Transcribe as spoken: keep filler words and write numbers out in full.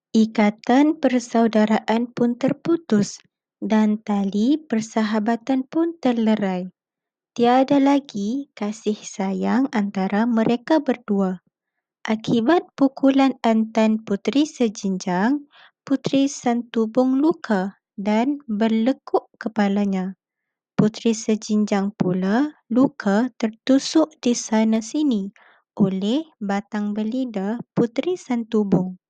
Ikatan persaudaraan pun terputus dan tali persahabatan pun terlerai. Tiada lagi kasih sayang antara mereka berdua. Akibat pukulan antan puteri sejinjang, Puteri Santubong luka dan berlekuk kepalanya. Puteri sejinjang pula luka tertusuk di sana sini oleh batang belida Puteri Santubong.